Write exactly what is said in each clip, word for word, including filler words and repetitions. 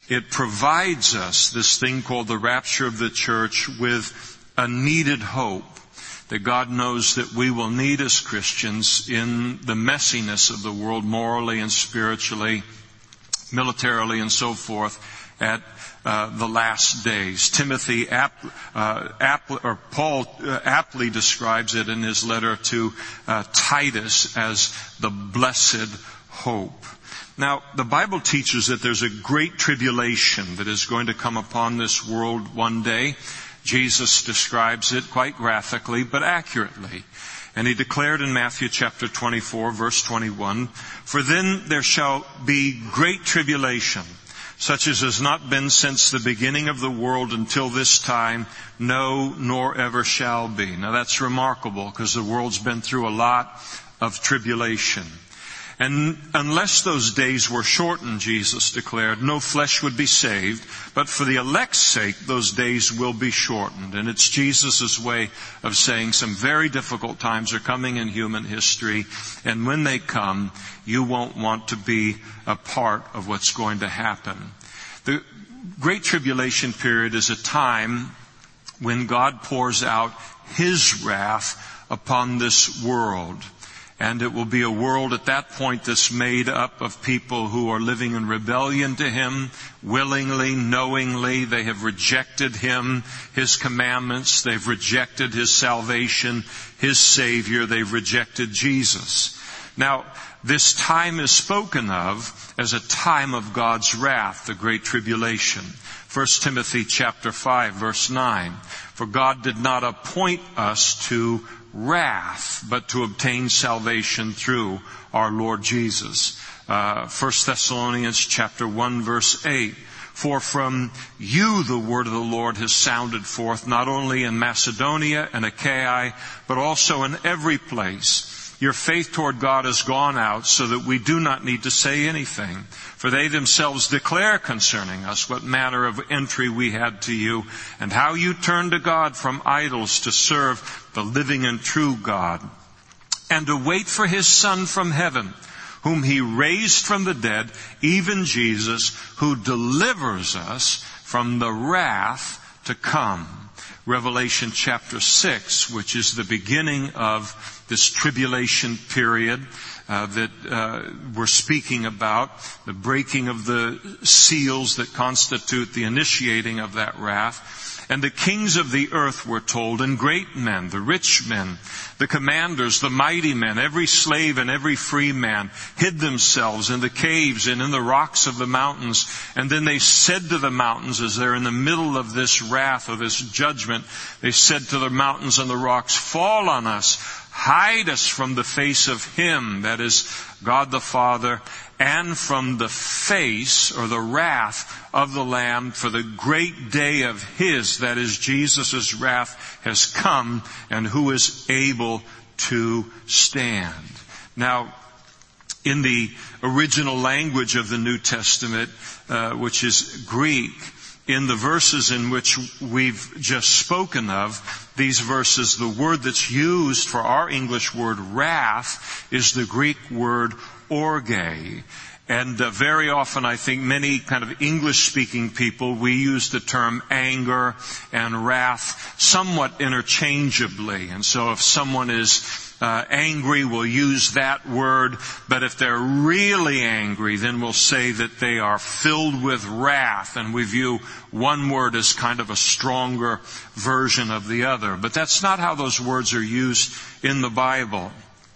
it provides us this thing called the rapture of the church with a needed hope that God knows that we will need as Christians in the messiness of the world, morally and spiritually, militarily and so forth, at uh, the last days. Timothy, ap- uh, ap- or Paul uh, aptly describes it in his letter to uh, Titus as the blessed hope. Now, the Bible teaches that there's a great tribulation that is going to come upon this world one day. Jesus describes it quite graphically, but accurately. And he declared in Matthew chapter twenty-four, verse twenty-one, "For then there shall be great tribulation, such as has not been since the beginning of the world until this time, no, nor ever shall be." Now that's remarkable, because the world's been through a lot of tribulation. And unless those days were shortened, Jesus declared, no flesh would be saved, but for the elect's sake, those days will be shortened. And it's Jesus' way of saying some very difficult times are coming in human history, and when they come, you won't want to be a part of what's going to happen. The Great Tribulation period is a time when God pours out His wrath upon this world. And it will be a world at that point that's made up of people who are living in rebellion to Him, willingly, knowingly. They have rejected Him, His commandments. They've rejected His salvation, His Savior. They've rejected Jesus. Now, this time is spoken of as a time of God's wrath, the Great Tribulation. First Timothy chapter five, verse nine. "For God did not appoint us to wrath, but to obtain salvation through our Lord Jesus." Uh, First Thessalonians chapter one, verse eight. "For from you the word of the Lord has sounded forth, not only in Macedonia and Achaia, but also in every place. Your faith toward God has gone out, so that we do not need to say anything. For they themselves declare concerning us what manner of entry we had to you, and how you turned to God from idols to serve the living and true God, and to wait for His Son from heaven, whom He raised from the dead, even Jesus, who delivers us from the wrath to come." Revelation chapter six, which is the beginning of this tribulation period uh, that uh, we're speaking about, the breaking of the seals that constitute the initiating of that wrath. "And the kings of the earth were told, and great men, the rich men, the commanders, the mighty men, every slave and every free man, hid themselves in the caves and in the rocks of the mountains. And then they said to the mountains," as they're in the middle of this wrath or this judgment, they said to the mountains and the rocks, "Fall on us, hide us from the face of Him," that is God the Father, "and from the face," or the wrath, "of the Lamb, for the great day of His," that is Jesus' wrath, "has come, and who is able to stand." Now, in the original language of the New Testament, uh, which is Greek, in the verses in which we've just spoken of, these verses, the word that's used for our English word wrath is the Greek word orge. And uh, very often, I think many kind of English-speaking people, we use the term anger and wrath somewhat interchangeably. And so if someone is uh, angry, we'll use that word. But if they're really angry, then we'll say that they are filled with wrath. And we view one word as kind of a stronger version of the other. But that's not how those words are used in the Bible.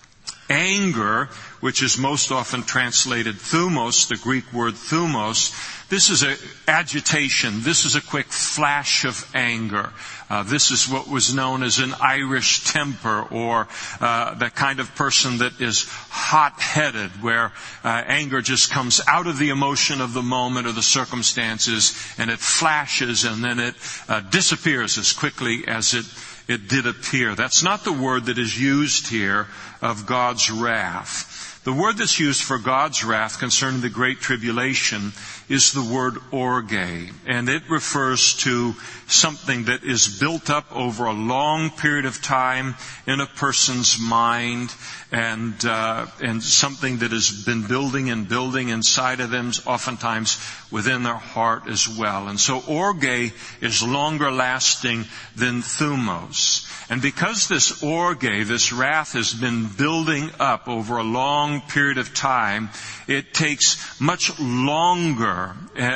Anger, which is most often translated thumos, the Greek word thumos, this is a agitation. This is a quick flash of anger. Uh, this is what was known as an Irish temper, or uh, the kind of person that is hot-headed, where uh, anger just comes out of the emotion of the moment or the circumstances, and it flashes, and then it uh, disappears as quickly as it It did appear. That's not the word that is used here of God's wrath. The word that's used for God's wrath concerning the Great Tribulation is the word orge, and it refers to something that is built up over a long period of time in a person's mind, and uh, and something that has been building and building inside of them, oftentimes within their heart as well. And so orge is longer lasting than thumos. And because this orge, this wrath, has been building up over a long period of time, it takes much longer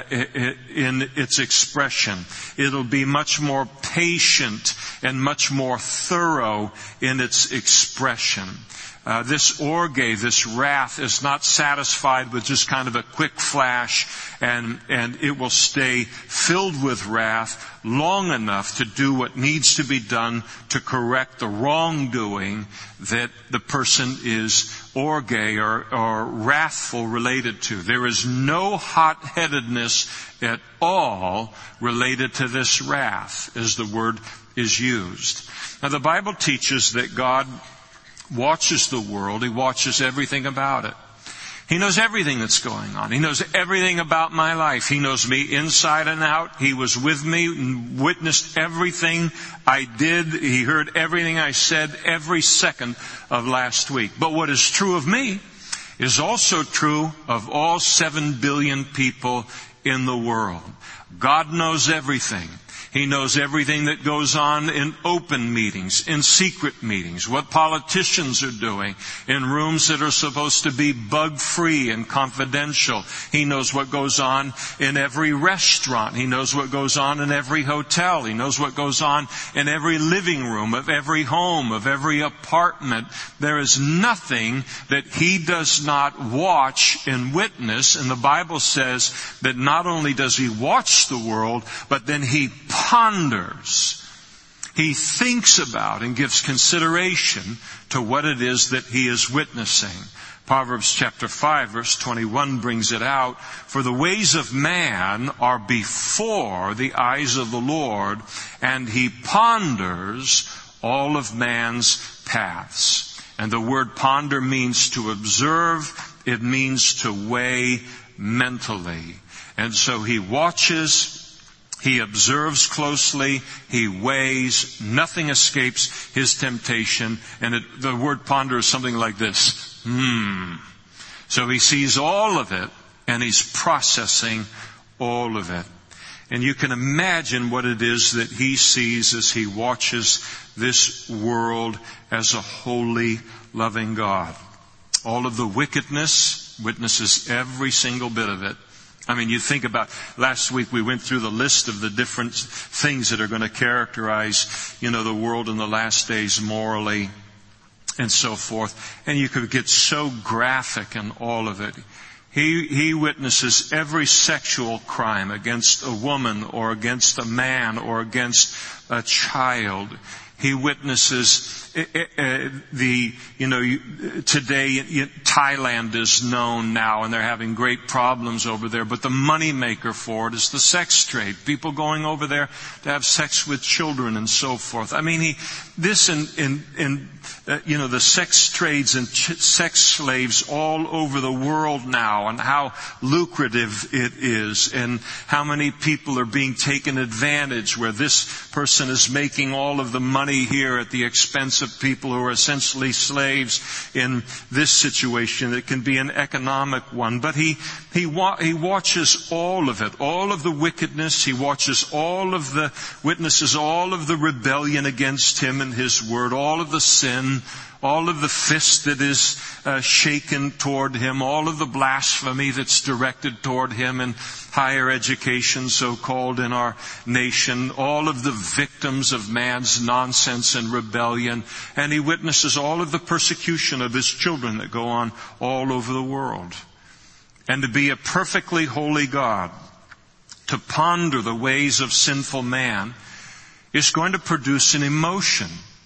in its expression. It'll be much more patient and much more thorough in its expression. Uh, this orge, this wrath, is not satisfied with just kind of a quick flash, and, and it will stay filled with wrath long enough to do what needs to be done to correct the wrongdoing that the person is orge or, or wrathful related to. There is no hot-headedness at all related to this wrath, as the word is used. Now, the Bible teaches that God watches the world. He watches everything about it. He knows everything that's going on. He knows everything about my life. He knows me inside and out. He was with me and witnessed everything I did. He heard everything I said every second of last week. But what is true of me is also true of all seven billion people in the world. God knows everything. He knows everything that goes on in open meetings, in secret meetings, what politicians are doing in rooms that are supposed to be bug-free and confidential. He knows what goes on in every restaurant. He knows what goes on in every hotel. He knows what goes on in every living room of every home, of every apartment. There is nothing that He does not watch and witness. And the Bible says that not only does He watch the world, but then He ponders. He thinks about and gives consideration to what it is that he is witnessing. Proverbs chapter five verse twenty-one brings it out. For the ways of man are before the eyes of the Lord, and He ponders all of man's paths. And the word ponder means to observe. It means to weigh mentally. And so He watches, He observes closely, He weighs, nothing escapes His temptation. And it, the word ponder is something like this. Hmm. So He sees all of it, and He's processing all of it. And you can imagine what it is that He sees as He watches this world as a holy, loving God. All of the wickedness, witnesses every single bit of it. I mean, you think about, last week we went through the list of the different things that are going to characterize, you know, the world in the last days morally and so forth. And you could get so graphic in all of it. He, he witnesses every sexual crime against a woman or against a man or against a child. He witnesses uh, uh, the, you know, today Thailand is known now, and they're having great problems over there. But the money maker for it is the sex trade. People going over there to have sex with children and so forth. I mean, he, this and, and, and uh, you know, the sex trades and ch- sex slaves all over the world now, and how lucrative it is, and how many people are being taken advantage, where this person is making all of the money here at the expense of people who are essentially slaves in this situation. It can be an economic one. But he, he, wa- he watches all of it, all of the wickedness. He watches all of the witnesses, all of the rebellion against Him and His Word, all of the sin, all of the fist that is uh, shaken toward Him, all of the blasphemy that's directed toward Him in higher education, so-called, in our nation, all of the victims of man's nonsense and rebellion. And He witnesses all of the persecution of His children that go on all over the world. And to be a perfectly holy God, to ponder the ways of sinful man, is going to produce an emotion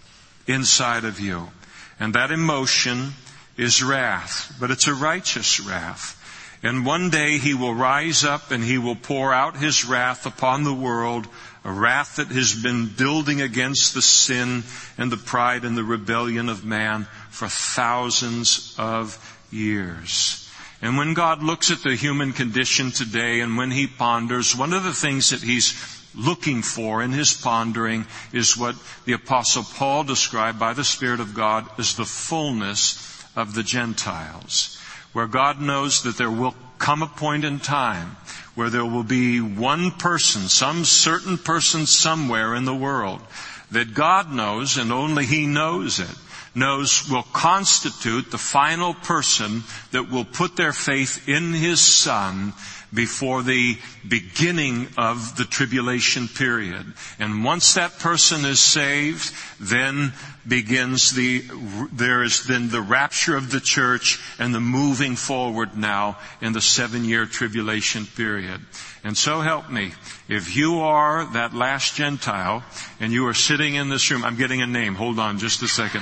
inside of you. And that emotion is wrath, but it's a righteous wrath. And one day He will rise up and He will pour out His wrath upon the world, a wrath that has been building against the sin and the pride and the rebellion of man for thousands of years. And when God looks at the human condition today, and when He ponders, one of the things that He's looking for in His pondering is what the Apostle Paul described by the Spirit of God as the fullness of the Gentiles, where God knows that there will come a point in time where there will be one person, some certain person somewhere in the world that God knows, and only He knows it, knows will constitute the final person that will put their faith in His Son before the beginning of the tribulation period. And once that person is saved, then begins the, there is then the rapture of the church and the moving forward now in the seven-year tribulation period. And so help me, if you are that last Gentile and you are sitting in this room, I'm getting a name, hold on just a second.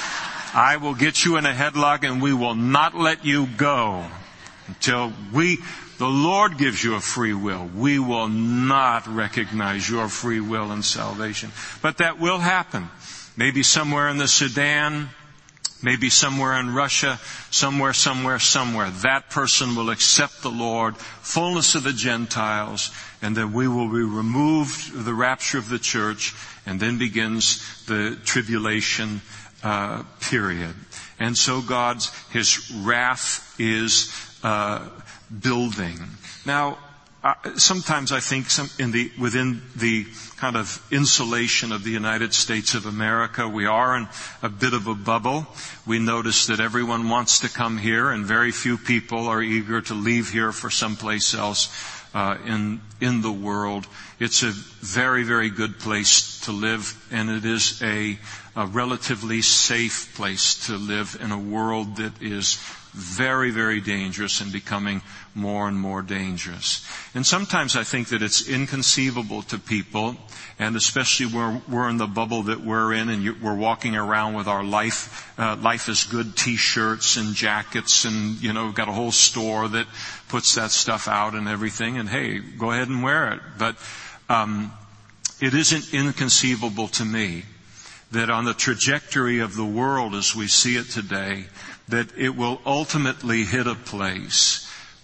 I will get you in a headlock and we will not let you go until we, the Lord gives you a free will. We will not recognize your free will and salvation. But that will happen. Maybe somewhere in the Sudan, maybe somewhere in Russia, somewhere, somewhere, somewhere. That person will accept the Lord, fullness of the Gentiles, and then we will be removed, the rapture of the church, and then begins the tribulation Uh, period. And so God's, His wrath is uh, building. Now, uh, sometimes I think some in the within the kind of insulation of the United States of America, we are in a bit of a bubble. We notice that everyone wants to come here, and very few people are eager to leave here for someplace else uh, in in the world. It's a very, very good place to live, and it is a a relatively safe place to live in a world that is very, very dangerous and becoming more and more dangerous. And sometimes I think that it's inconceivable to people, and especially where we're in the bubble that we're in, and you, we're walking around with our life, uh, life is good T-shirts and jackets, and you know, we've got a whole store that puts that stuff out and everything. And hey, go ahead and wear it. But um, it isn't inconceivable to me that on the trajectory of the world as we see it today, that it will ultimately hit a place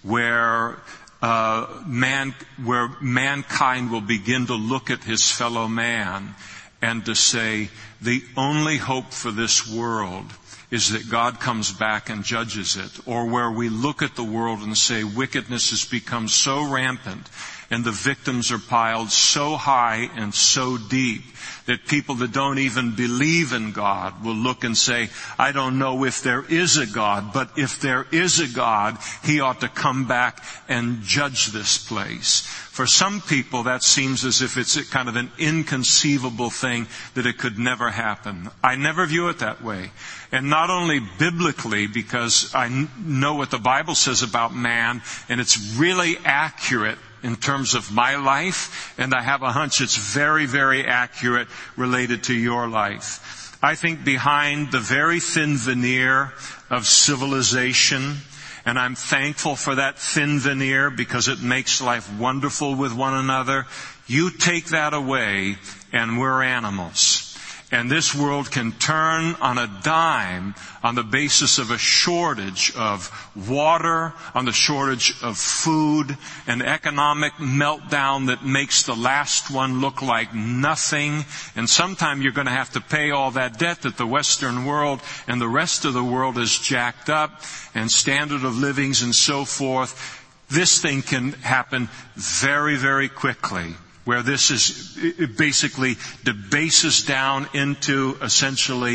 where uh, man, where mankind will begin to look at his fellow man and to say, the only hope for this world is that God comes back and judges it. Or where we look at the world and say wickedness has become so rampant and the victims are piled so high and so deep that people that don't even believe in God will look and say, I don't know if there is a God, but if there is a God, He ought to come back and judge this place. For some people, that seems as if it's a kind of an inconceivable thing that it could never happen. I never view it that way. And not only biblically, because I know what the Bible says about man, and it's really accurate in terms of my life, and I have a hunch it's very, very accurate related to your life. I think behind the very thin veneer of civilization, and I'm thankful for that thin veneer because it makes life wonderful with one another, you take that away and we're animals. And this world can turn on a dime on the basis of a shortage of water, on the shortage of food, an economic meltdown that makes the last one look like nothing. And sometime you're going to have to pay all that debt that the Western world and the rest of the world has jacked up, and standard of livings and so forth. This thing can happen very, very quickly, where this is, it basically debases down into essentially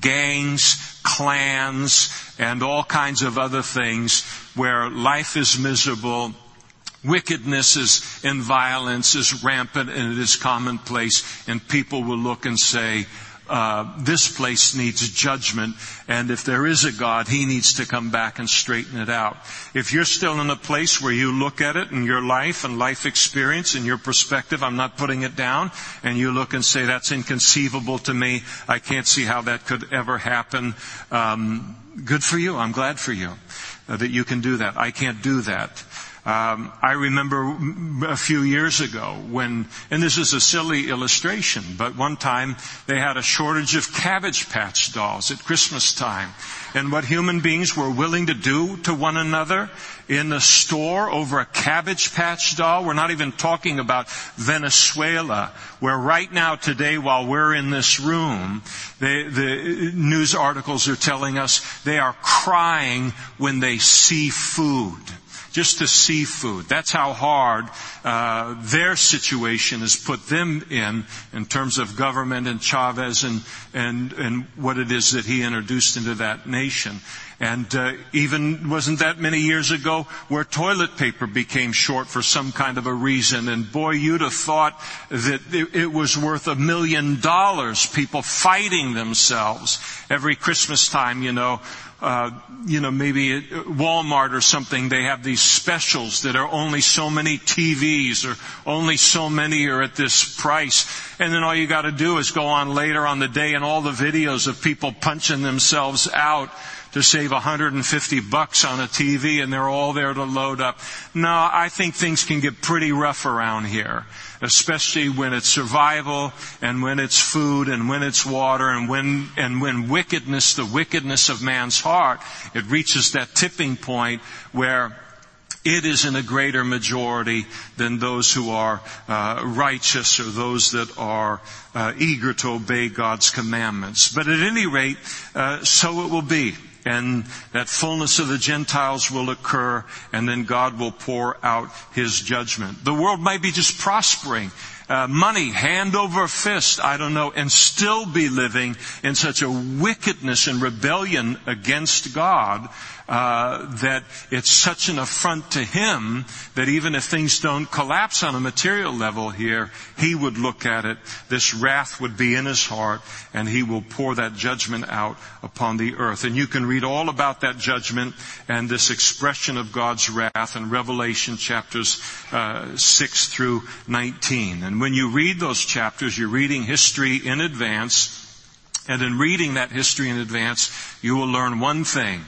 gangs, clans, and all kinds of other things where life is miserable, wickedness is, and violence is rampant, and it is commonplace, and people will look and say, Uh, this place needs judgment, and if there is a God, He needs to come back and straighten it out. If you're still in a place where you look at it in your life and life experience and your perspective, I'm not putting it down, and you look and say, that's inconceivable to me, I can't see how that could ever happen, um, good for you. I'm glad for you uh, that you can do that. I can't do that. Um, I remember a few years ago when, and this is a silly illustration, but one time they had a shortage of Cabbage Patch dolls at Christmas time. And what human beings were willing to do to one another in the store over a Cabbage Patch doll. We're not even talking about Venezuela, where right now today while we're in this room, they, the news articles are telling us they are crying when they see food. Just to see food. That's how hard uh, their situation has put them in, in terms of government and Chavez and and and what it is that he introduced into that nation. And uh, even wasn't that many years ago where toilet paper became short for some kind of a reason. And boy, you'd have thought that it, it was worth a million dollars. People fighting themselves every Christmas time, you know. Uh, you know, maybe at Walmart or something, they have these specials that are only so many T Vs or only so many are at this price. And then all you got to do is go on later on the day and all the videos of people punching themselves out to save one hundred fifty bucks on a T V, and they're all there to load up. No, I think things can get pretty rough around here, especially when it's survival and when it's food and when it's water and when and when wickedness, the wickedness of man's heart, it reaches that tipping point where it is in a greater majority than those who are uh, righteous or those that are uh, eager to obey God's commandments. But at any rate, uh, so it will be. And that fullness of the Gentiles will occur, and then God will pour out His judgment. The world might be just prospering, uh, money hand over fist, I don't know, and still be living in such a wickedness and rebellion against God uh, that it's such an affront to Him that even if things don't collapse on a material level here, He would look at it. This wrath would be in His heart, and He will pour that judgment out upon the earth. And you can read all about that judgment and this expression of God's wrath in Revelation chapters uh, six through nineteen. And when you read those chapters, you're reading history in advance. And in reading that history in advance, you will learn one thing.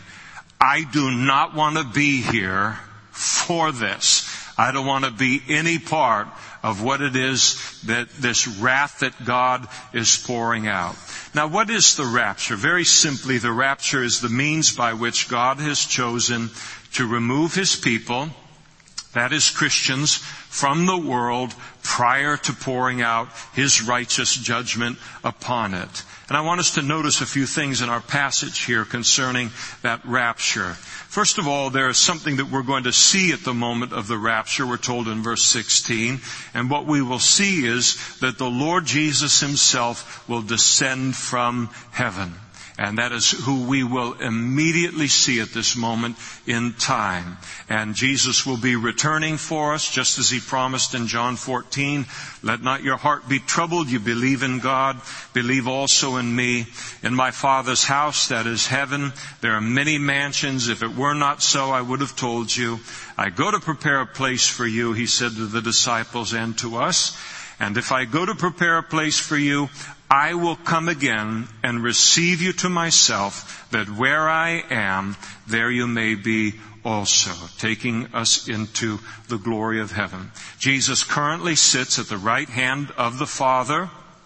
I do not want to be here for this. I don't want to be any part of what it is that this wrath that God is pouring out. Now, what is the rapture? Very simply, the rapture is the means by which God has chosen to remove His people, that is Christians, from the world prior to pouring out His righteous judgment upon it. And I want us to notice a few things in our passage here concerning that rapture. First of all, there is something that we're going to see at the moment of the rapture. We're told in verse sixteen. And what we will see is that the Lord Jesus Himself will descend from heaven. And that is who we will immediately see at this moment in time. And Jesus will be returning for us, just as He promised in John fourteen. Let not your heart be troubled. You believe in God. Believe also in me. In my Father's house, that is heaven, there are many mansions. If it were not so, I would have told you. I go to prepare a place for you, He said to the disciples and to us. And if I go to prepare a place for you, I will come again and receive you to myself, that where I am, there you may be also, taking us into the glory of heaven. Jesus currently sits at the right hand of the Father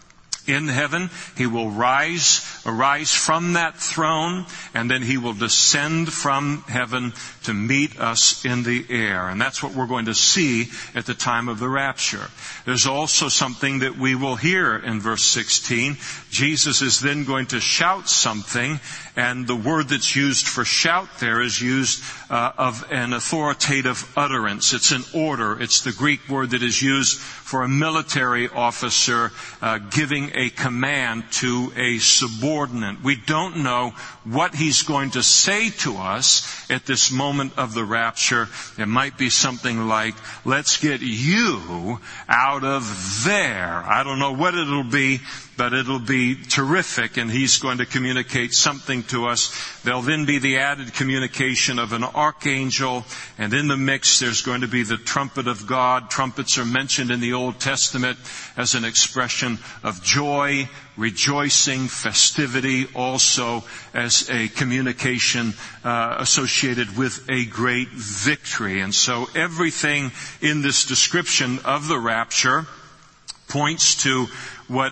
in heaven. He will rise, arise from that throne, and then He will descend from heaven to meet us in the air. And that's what we're going to see at the time of the rapture. There's also something that we will hear in verse sixteen. Jesus is then going to shout something, and the word that's used for shout there is used uh, of an authoritative utterance. It's an order. It's the Greek word that is used for a military officer uh, giving a command to a subordinate. We don't know what he's going to say to us at this moment of the rapture. It might be something like, let's get you out of there. I don't know what it'll be, but it'll be terrific, and he's going to communicate something to us. There'll then be the added communication of an archangel, and in the mix there's going to be the trumpet of God. Trumpets are mentioned in the Old Testament as an expression of joy joy, rejoicing, festivity, also as a communication uh, associated with a great victory. And so everything in this description of the rapture points to what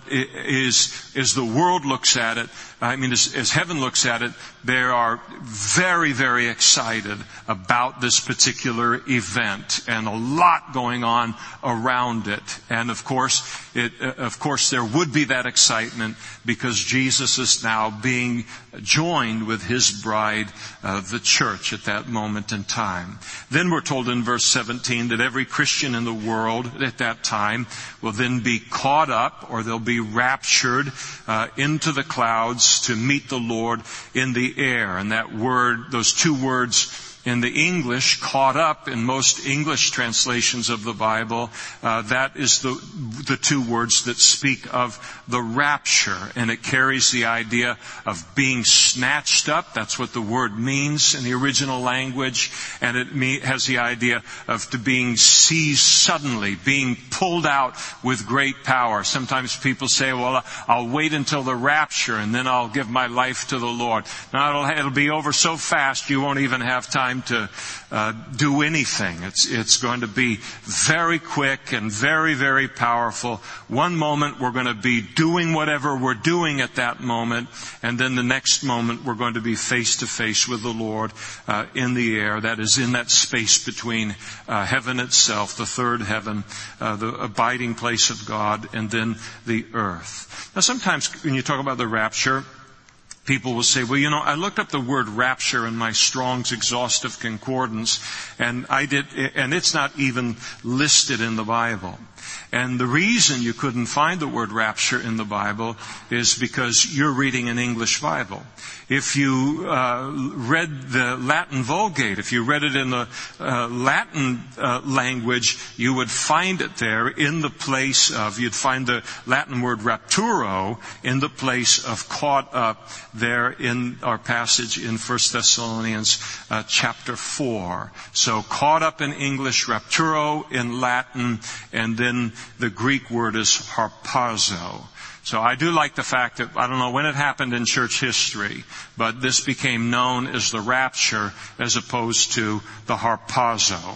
is, as the world looks at it, I mean, as, as heaven looks at it, they are very, very excited about this particular event, and a lot going on around it. And of course, it, of course, there would be that excitement because Jesus is now being joined with His bride, uh, the church, at that moment in time. Then we're told in verse seventeen that every Christian in the world at that time will then be caught up, or they'll be raptured uh, into the clouds to meet the Lord in the air. And that word, those two words in the English, caught up in most English translations of the Bible, uh, that is the the two words that speak of the rapture, and it carries the idea of being snatched up. That's what the word means in the original language, and it me- has the idea of to being seized suddenly, being pulled out with great power. Sometimes people say, well, I'll wait until the rapture and then I'll give my life to the Lord. Now it'll, it'll be over so fast you won't even have time to uh, do anything. It's, it's going to be very quick and very, very powerful. One moment we're going to be doing whatever we're doing at that moment, and then the next moment we're going to be face to face with the Lord uh, in the air. That is in that space between uh, heaven itself, the third heaven, uh, the abiding place of God, and then the earth. Now sometimes when you talk about the rapture, people will say, well, you know, I looked up the word rapture in my Strong's Exhaustive Concordance, and I did, and it's not even listed in the Bible. And the reason you couldn't find the word rapture in the Bible is because you're reading an English Bible. If you uh, read the Latin Vulgate, if you read it in the uh, Latin uh, language, you would find it there in the place of, you'd find the Latin word rapturo in the place of caught up there in our passage in First Thessalonians uh, chapter four. So caught up in English, rapturo in Latin, and then the Greek word is harpazo. So I do like the fact that, I don't know when it happened in church history, but this became known as the rapture as opposed to the harpazo.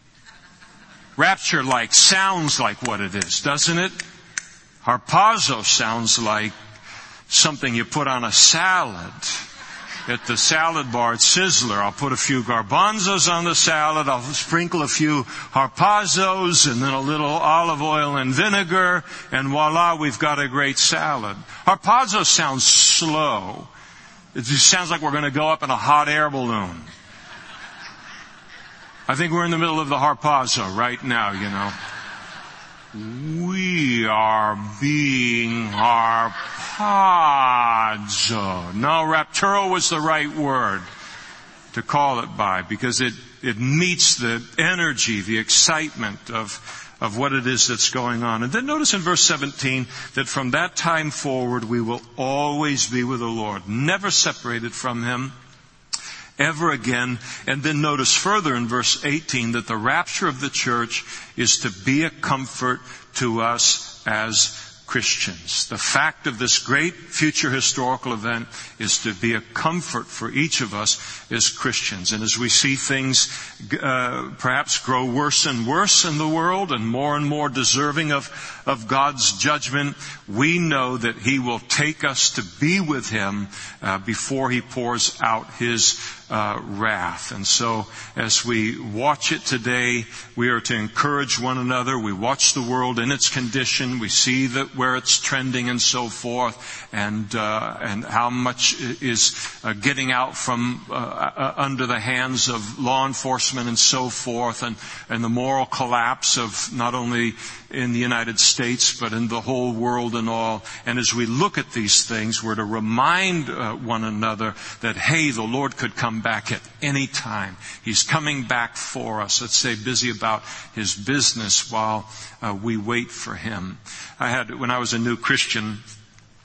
Rapture like sounds like what it is, doesn't it? Harpazo sounds like something you put on a salad. At the salad bar at Sizzler, I'll put a few garbanzos on the salad, I'll sprinkle a few harpazos, and then a little olive oil and vinegar, and voila, we've got a great salad. Harpazo sounds slow. It just sounds like we're going to go up in a hot air balloon. I think we're in the middle of the harpazo right now, you know. We are being harpazo. No, rapturo was the right word to call it by, because it, it meets the energy, the excitement of, of what it is that's going on. And then notice in verse seventeen that from that time forward we will always be with the Lord, never separated from Him ever again. And then notice further in verse eighteen that the rapture of the church is to be a comfort to us as Christians. The fact of this great future historical event is to be a comfort for each of us as Christians. And as we see things uh, perhaps grow worse and worse in the world and more and more deserving of, of God's judgment, we know that He will take us to be with Him uh, before He pours out His uh, wrath. And so as we watch it today, we are to encourage one another. We watch the world in its condition. We see that where it's trending and so forth, and uh, and how much is uh, getting out from uh, uh, under the hands of law enforcement and so forth, and and the moral collapse of not only in the United States but in the whole world and all. And as we look at these things, we're to remind uh, one another that, hey, the Lord could come back at any time. He's coming back for us. Let's stay busy about His business while uh, we wait for Him. I had, when I was a new Christian,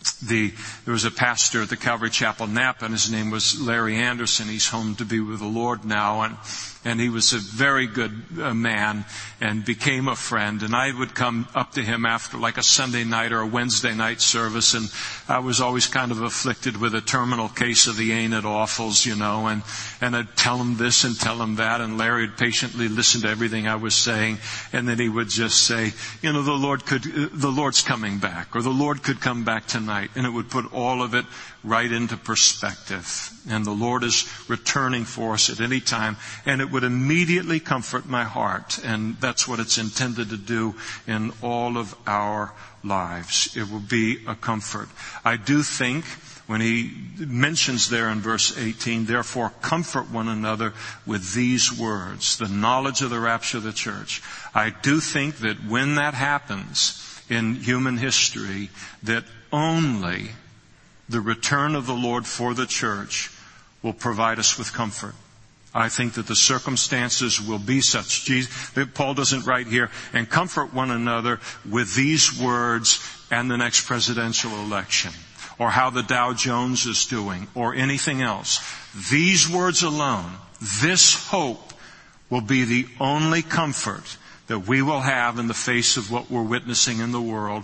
the there was a pastor at the Calvary Chapel Napa, and his name was Larry Anderson. He's home to be with the Lord now, and and he was a very good uh, man and became a friend. And I would come up to him after like a Sunday night or a Wednesday night service, and I was always kind of afflicted with a terminal case of the ain't it awfuls, you know, and, and I'd tell him this and tell him that, and Larry would patiently listen to everything I was saying, and then he would just say, you know, the Lord could, the Lord's coming back, or the Lord could come back tonight, and it would put all of it right into perspective. And the Lord is returning for us at any time, and it would immediately comfort my heart. And that's what it's intended to do in all of our lives. It will be a comfort. I do think when he mentions there in verse eighteen, therefore comfort one another with these words, the knowledge of the rapture of the church. I do think that when that happens in human history, that only the return of the Lord for the church will provide us with comfort. I think that the circumstances will be such. Jesus, that Paul doesn't write here, and comfort one another with these words and the next presidential election, or how the Dow Jones is doing, or anything else. These words alone, this hope, will be the only comfort that we will have in the face of what we're witnessing in the world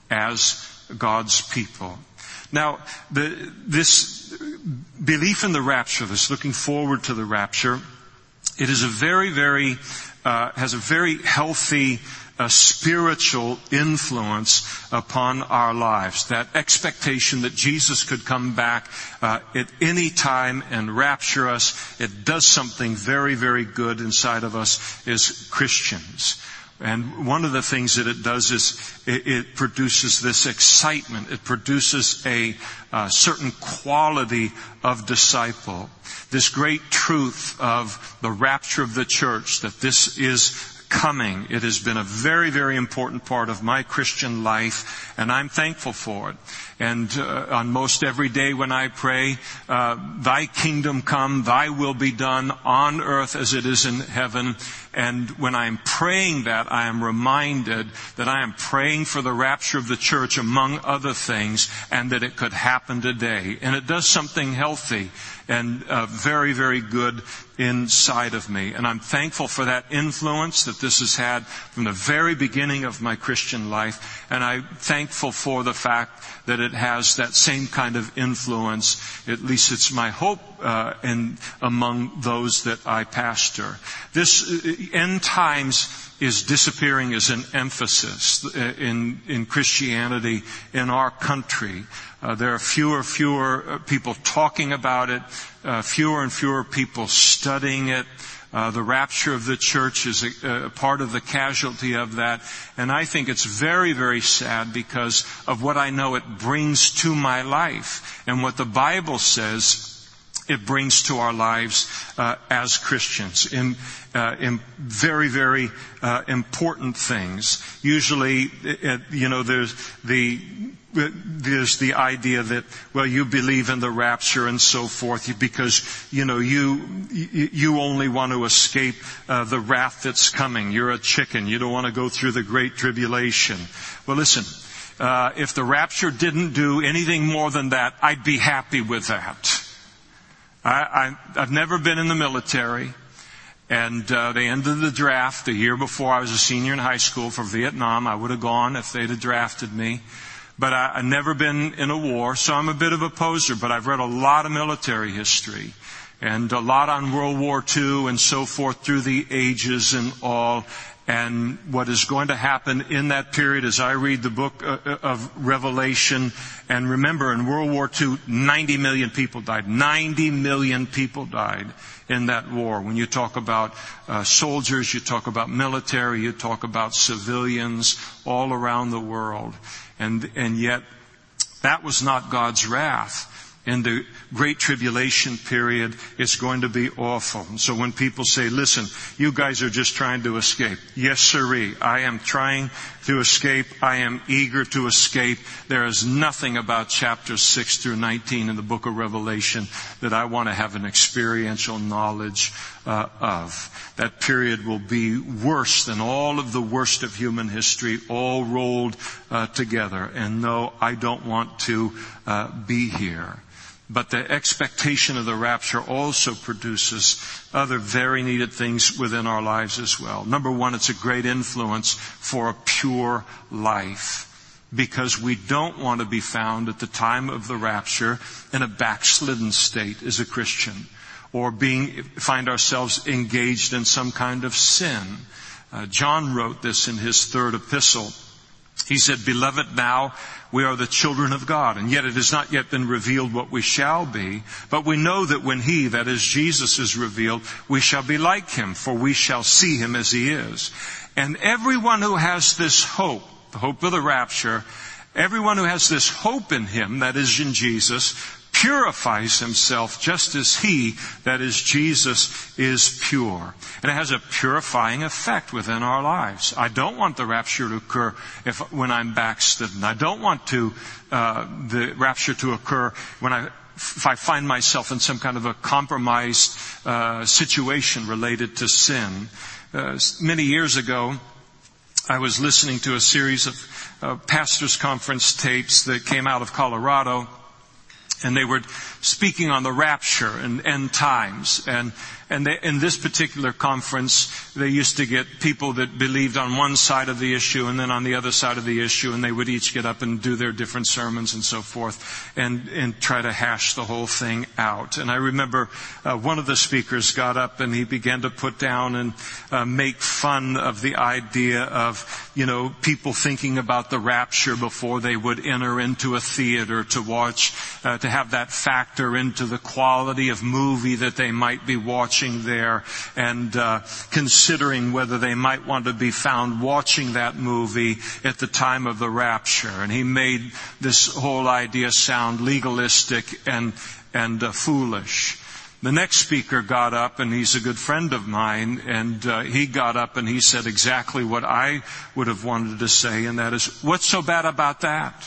as God's people. Now, the, this belief in the rapture, this looking forward to the rapture, it is a very, very, uh, has a very healthy uh, spiritual influence upon our lives. That expectation that Jesus could come back uh, at any time and rapture us, it does something very, very good inside of us as Christians. And one of the things that it does is it, it produces this excitement. It produces a uh, certain quality of disciple. This great truth of the rapture of the church, that this is coming. It has been a very, very important part of my Christian life, and I'm thankful for it. And uh, on most every day when I pray, uh, thy kingdom come, thy will be done on earth as it is in heaven. And when I'm praying that, I am reminded that I am praying for the rapture of the church, among other things, and that it could happen today. And it does something healthy and uh, very, very good inside of me. And I'm thankful for that influence that this has had from the very beginning of my Christian life. And I'm thankful for the fact that it has that same kind of influence. At least it's my hope uh, in among those that I pastor. This uh, end times is disappearing as an emphasis in in Christianity in our country. Uh, there are fewer fewer people talking about it, uh, fewer and fewer people studying it. Uh, the rapture of the church is a, a part of the casualty of that. And I think it's very, very sad because of what I know it brings to my life and what the Bible says it brings to our lives uh, as Christians in, uh, in very, very uh, important things. Usually, uh, you know, there's the there's the idea that, well, you believe in the rapture and so forth because, you know, you you only want to escape uh, the wrath that's coming. You're a chicken. You don't want to go through the great tribulation. Well, listen, uh, if the rapture didn't do anything more than that, I'd be happy with that. I, I, I've never been in the military, and uh, they ended the draft the year before I was a senior in high school for Vietnam. I would have gone if they'd have drafted me. But I, I've never been in a war, so I'm a bit of a poser, but I've read a lot of military history and a lot on World War Two and so forth through the ages and all. And what is going to happen in that period as I read the book of Revelation. And remember, in World War Two, ninety million people died. ninety million people died in that war. When you talk about uh, soldiers, you talk about military, you talk about civilians all around the world. And, and yet, that was not God's wrath. In the Great Tribulation period, it's going to be awful. So when people say, listen, you guys are just trying to escape. Yes, sirree. I am trying to escape. I am eager to escape. There is nothing about chapters six through nineteen in the book of Revelation that I want to have an experiential knowledge uh, of. That period will be worse than all of the worst of human history, all rolled uh, together. And no, I don't want to uh, be here. But the expectation of the rapture also produces other very needed things within our lives as well. Number one, it's a great influence for a pure life, because we don't want to be found at the time of the rapture in a backslidden state as a Christian, or being find ourselves engaged in some kind of sin. Uh, John wrote this in his third epistle. He said, "Beloved, now we are the children of God, and yet it has not yet been revealed what we shall be. But we know that when He, that is Jesus, is revealed, we shall be like Him, for we shall see Him as He is." And everyone who has this hope, the hope of the rapture, everyone who has this hope in Him, that is in Jesus, purifies himself just as He, that is Jesus, is pure. And it has a purifying effect within our lives. I don't want the rapture to occur if when I'm backslidden. I don't want to uh, the rapture to occur when I if I find myself in some kind of a compromised uh, situation related to sin. Uh, many years ago, I was listening to a series of uh, pastors' conference tapes that came out of Colorado. And they were speaking on the rapture and end times. And, and they, in this particular conference, they used to get people that believed on one side of the issue and then on the other side of the issue. And they would each get up and do their different sermons and so forth and, and try to hash the whole thing out. And I remember uh, one of the speakers got up and he began to put down and uh, make fun of the idea of, you know, people thinking about the rapture before they would enter into a theater to watch, uh, to have that factor into the quality of movie that they might be watching there, and uh, considering whether they might want to be found watching that movie at the time of the rapture. And he made this whole idea sound legalistic and and uh, foolish. The next speaker got up, and he's a good friend of mine, and uh, he got up and he said exactly what I would have wanted to say, and that is, what's so bad about that?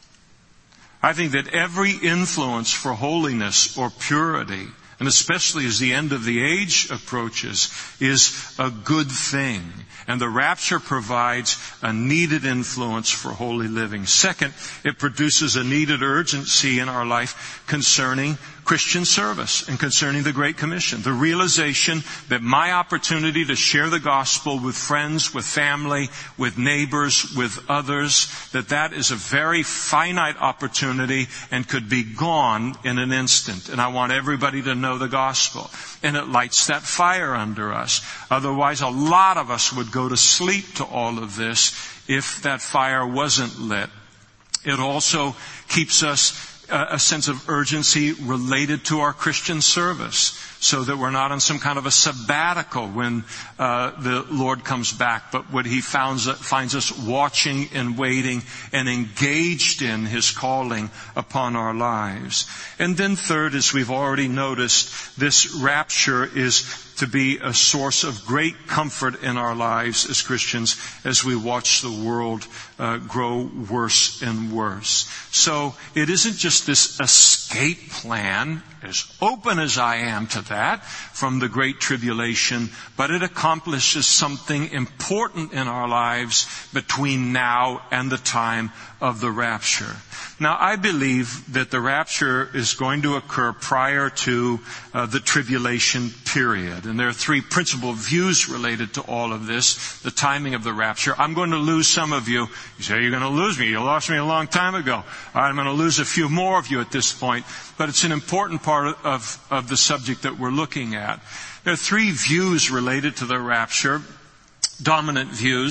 I think that every influence for holiness or purity, and especially as the end of the age approaches, is a good thing. And the rapture provides a needed influence for holy living. Second, it produces a needed urgency in our life concerning Christian service and concerning the Great Commission. The realization that my opportunity to share the gospel with friends, with family, with neighbors, with others, that that is a very finite opportunity and could be gone in an instant. And I want everybody to know the gospel. And it lights that fire under us. Otherwise, a lot of us would go to sleep to all of this if that fire wasn't lit. It also keeps us a sense of urgency related to our Christian service, so that we're not on some kind of a sabbatical when uh, the Lord comes back, but when He finds, finds us watching and waiting and engaged in His calling upon our lives. And then third, as we've already noticed, this rapture is to be a source of great comfort in our lives as Christians as we watch the world uh, grow worse and worse. So it isn't just this escape plan, as open as I am to that, from the Great Tribulation, but it accomplishes something important in our lives between now and the time of the rapture. Now, I believe that the rapture is going to occur prior to uh, the tribulation period. And there are three principal views related to all of this, the timing of the rapture. I'm going to lose some of you. You say, you're going to lose me. You lost me a long time ago. All right, I'm going to lose a few more of you at this point. But it's an important part of, of the subject that we're looking at. There are three views related to the rapture, dominant views.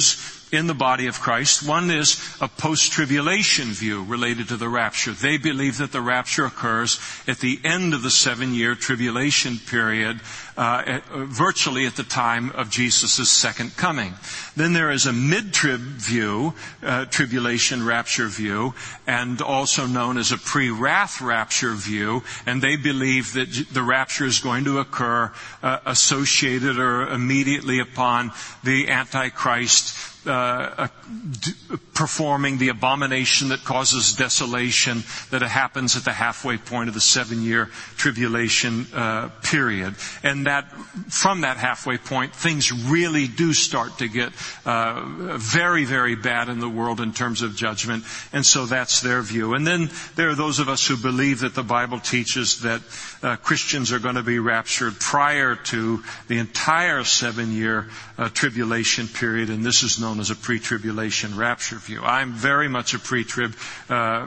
in the body of Christ. One is a post-tribulation view related to the rapture. They believe that the rapture occurs at the end of the seven-year tribulation period, uh, at, uh, virtually at the time of Jesus' second coming. Then there is a mid-trib view, uh, tribulation rapture view, and also known as a pre-wrath rapture view, and they believe that the rapture is going to occur uh, associated or immediately upon the Antichrist Uh, uh, d- performing the abomination that causes desolation that happens at the halfway point of the seven-year tribulation uh, period. And that, from that halfway point, things really do start to get uh, very, very bad in the world in terms of judgment. And so that's their view. And then there are those of us who believe that the Bible teaches that uh, Christians are going to be raptured prior to the entire seven-year uh, tribulation period, and this is known as a pre-tribulation rapture view. I'm very much a pre-trib uh,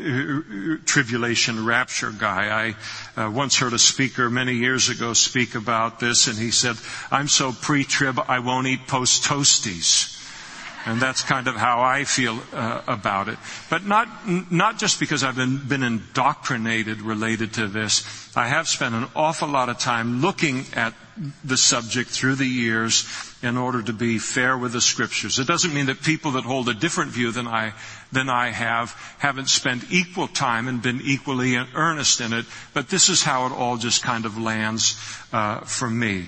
tribulation rapture guy. I uh, once heard a speaker many years ago speak about this, and he said, "I'm so pre-trib I won't eat post-toasties." And that's kind of how I feel uh, about it. But not not just because I've been, been indoctrinated related to this. I have spent an awful lot of time looking at the subject through the years in order to be fair with the Scriptures. It doesn't mean that people that hold a different view than I than I have haven't spent equal time and been equally earnest in it. But this is how it all just kind of lands uh, for me.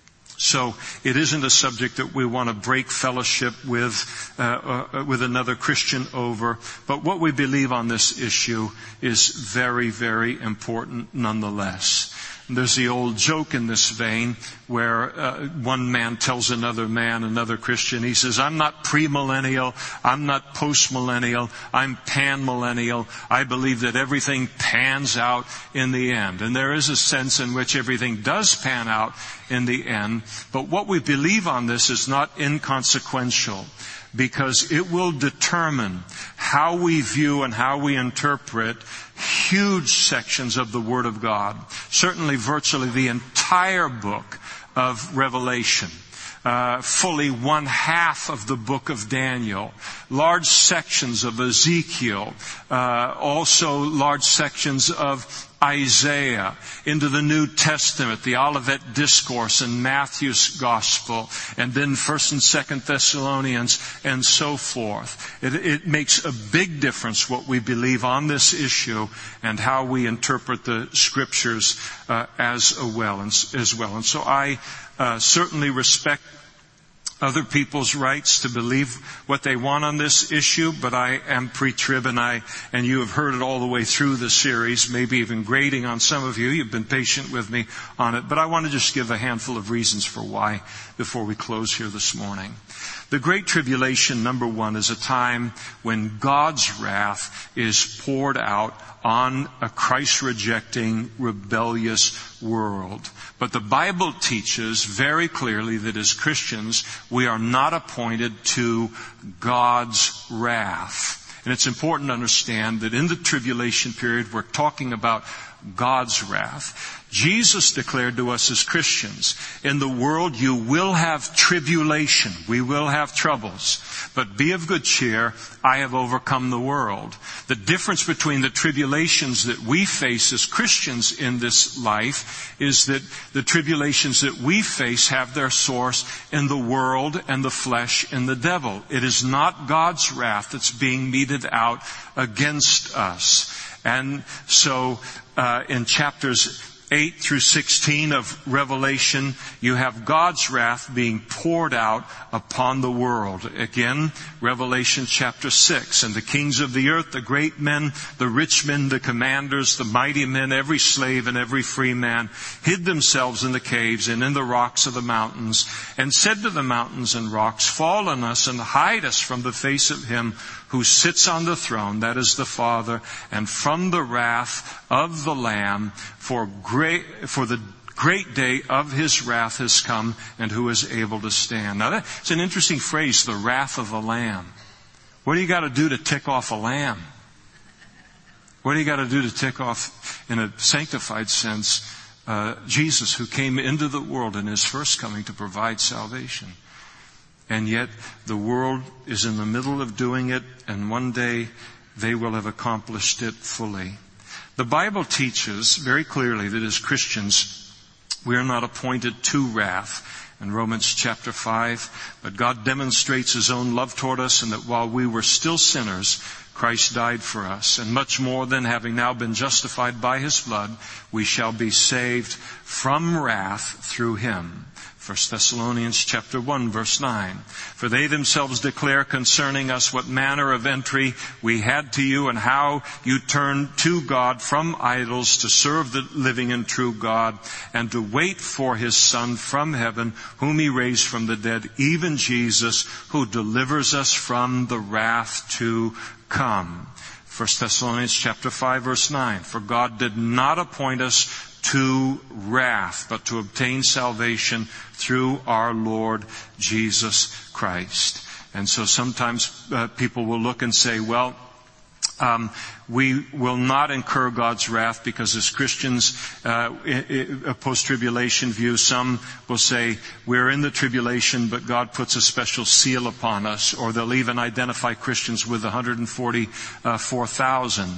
So it isn't a subject that we want to break fellowship with uh, uh, with another Christian over. But what we believe on this issue is very, very important nonetheless. There's the old joke in this vein where uh, one man tells another man, another Christian, he says, "I'm not premillennial, I'm not postmillennial, I'm panmillennial. I believe that everything pans out in the end." And there is a sense in which everything does pan out in the end. But what we believe on this is not inconsequential, because it will determine how we view and how we interpret huge sections of the Word of God. Certainly virtually the entire book of Revelation. Uh, fully one half of the book of Daniel, large sections of Ezekiel, uh, also large sections of Isaiah, into the New Testament, the Olivet Discourse and Matthew's Gospel, and then First and Second Thessalonians, and so forth. It, it makes a big difference what we believe on this issue and how we interpret the Scriptures uh, as well. And, as well. And so I uh, certainly respect other people's rights to believe what they want on this issue, but I am pre-trib, and I, and you have heard it all the way through the series, maybe even grading on some of you. You've been patient with me on it, but I want to just give a handful of reasons for why before we close here this morning. The Great Tribulation, number one, is a time when God's wrath is poured out on a Christ-rejecting, rebellious world. But the Bible teaches very clearly that as Christians, we are not appointed to God's wrath. And it's important to understand that in the tribulation period, we're talking about God's wrath. Jesus declared to us as Christians, in the world you will have tribulation. We will have troubles. But be of good cheer, I have overcome the world. The difference between the tribulations that we face as Christians in this life is that the tribulations that we face have their source in the world and the flesh and the devil. It is not God's wrath that's being meted out against us. And so uh, in chapters eight through sixteen of Revelation, you have God's wrath being poured out upon the world. Again, Revelation chapter six. And the kings of the earth, the great men, the rich men, the commanders, the mighty men, every slave and every free man, hid themselves in the caves and in the rocks of the mountains, and said to the mountains and rocks, Fall on us and hide us from the face of him who sits on the throne, that is the Father, and from the wrath of the Lamb, for great, for the great day of his wrath has come, and who is able to stand. Now that's an interesting phrase, the wrath of the Lamb. What do you got to do to tick off a lamb? What do you got to do to tick off, in a sanctified sense, uh, Jesus, who came into the world in his first coming to provide salvation? And yet the world is in the middle of doing it, and one day they will have accomplished it fully. The Bible teaches very clearly that as Christians, we are not appointed to wrath. In Romans chapter five, but God demonstrates His own love toward us, and that while we were still sinners, Christ died for us. And much more than having now been justified by His blood, we shall be saved from wrath through Him. First Thessalonians chapter one, verse nine. For they themselves declare concerning us what manner of entry we had to you, and how you turned to God from idols to serve the living and true God, and to wait for His Son from heaven, whom He raised from the dead, even Jesus, who delivers us from the wrath to come. First Thessalonians chapter five, verse nine. For God did not appoint us to wrath, but to obtain salvation through our Lord Jesus Christ. And so sometimes uh, people will look and say, well, Um, we will not incur God's wrath because as Christians, uh, a post-tribulation view, some will say we're in the tribulation, but God puts a special seal upon us, or they'll even identify Christians with one hundred forty-four thousand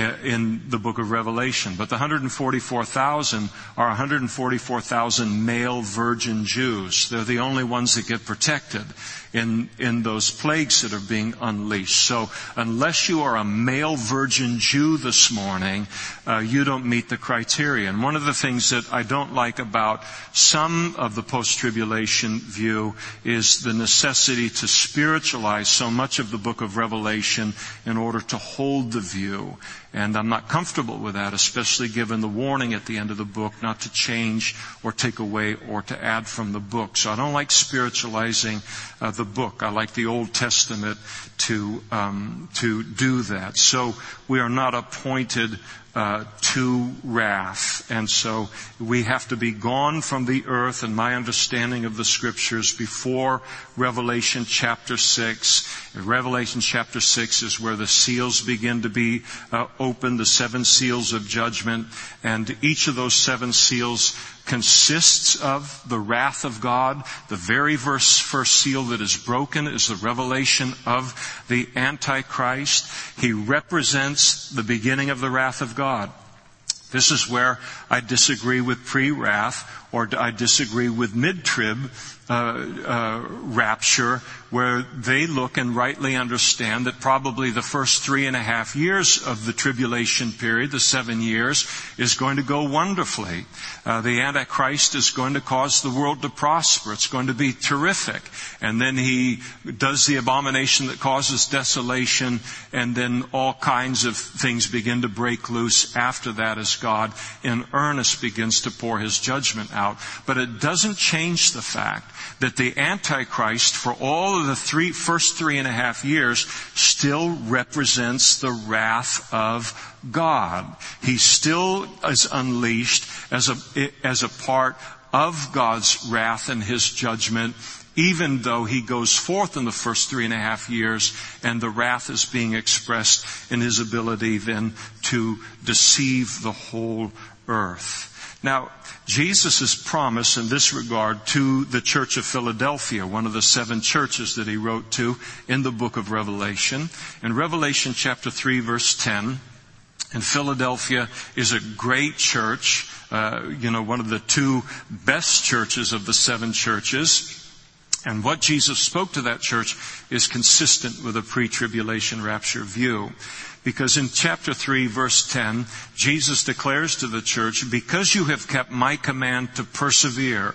in the book of Revelation. But the one hundred forty-four thousand are one hundred forty-four thousand male virgin Jews. They're the only ones that get protected in in those plagues that are being unleashed. So unless you are a male virgin Jew this morning, uh, you don't meet the criteria. And one of the things that I don't like about some of the post-tribulation view is the necessity to spiritualize so much of the book of Revelation in order to hold the view. And I'm not comfortable with that, especially given the warning at the end of the book not to change or take away or to add from the book. So I don't like spiritualizing uh, the book. I like the Old Testament to um, to do that. So we are not appointed Uh, to wrath. And so we have to be gone from the earth, and my understanding of the scriptures, before Revelation chapter six. Revelation chapter six is where the seals begin to be uh, opened, the seven seals of judgment. And each of those seven seals consists of the wrath of God. The very verse, first seal that is broken is the revelation of the Antichrist. He represents the beginning of the wrath of God. This is where I disagree with pre-wrath, or I disagree with mid-trib uh, uh, rapture, where they look and rightly understand that probably the first three and a half years of the tribulation period, the seven years, is going to go wonderfully. Uh, the Antichrist is going to cause the world to prosper. It's going to be terrific. And then he does the abomination that causes desolation, and then all kinds of things begin to break loose after that as God in earnest begins to pour His judgment out. But it doesn't change the fact that the Antichrist, for all of the three, first three and a half years, still represents the wrath of God. He still is unleashed as a, as a part of God's wrath and His judgment, even though he goes forth in the first three and a half years, and the wrath is being expressed in his ability then to deceive the whole earth. Now, Jesus' promise in this regard to the church of Philadelphia, one of the seven churches that he wrote to in the book of Revelation. In Revelation chapter three, verse ten, and Philadelphia is a great church, uh, you know, one of the two best churches of the seven churches. And what Jesus spoke to that church is consistent with a pre-tribulation rapture view. Because in chapter three, verse ten, Jesus declares to the church, "Because you have kept my command to persevere,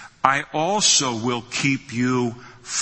I also will keep you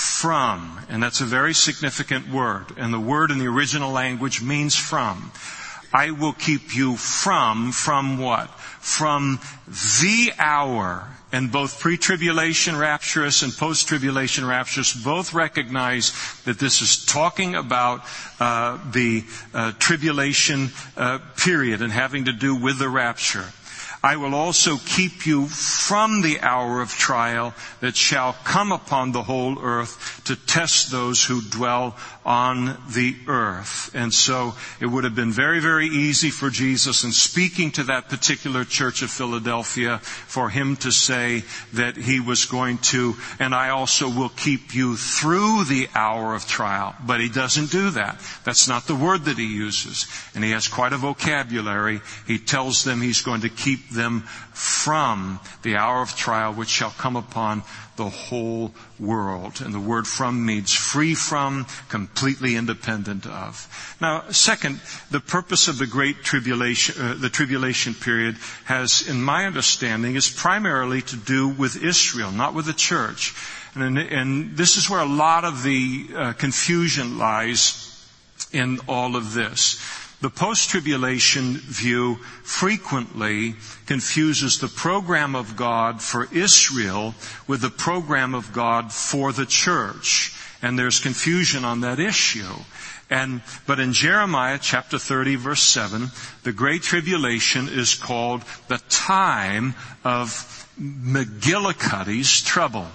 from." And that's a very significant word. And the word in the original language means from. I will keep you from, from what? From the hour. And both pre-tribulation rapturists and post-tribulation rapturists both recognize that this is talking about uh, the uh, tribulation uh, period and having to do with the rapture. I will also keep you from the hour of trial that shall come upon the whole earth to test those who dwell on the earth. And so it would have been very, very easy for Jesus, in speaking to that particular church of Philadelphia, for him to say that he was going to, and I also will keep you through the hour of trial. But he doesn't do that. That's not the word that he uses. And he has quite a vocabulary. He tells them he's going to keep them from the hour of trial which shall come upon the whole world. And the word from means free from, completely independent of. Now, second, the purpose of the Great Tribulation, uh, the tribulation period has, in my understanding, is primarily to do with Israel, not with the church. And, and this is where a lot of the uh, confusion lies in all of this. The post-tribulation view frequently confuses the program of God for Israel with the program of God for the church. And there's confusion on that issue. And, but in Jeremiah chapter thirty verse seven, the Great Tribulation is called the time of McGillicuddy's trouble.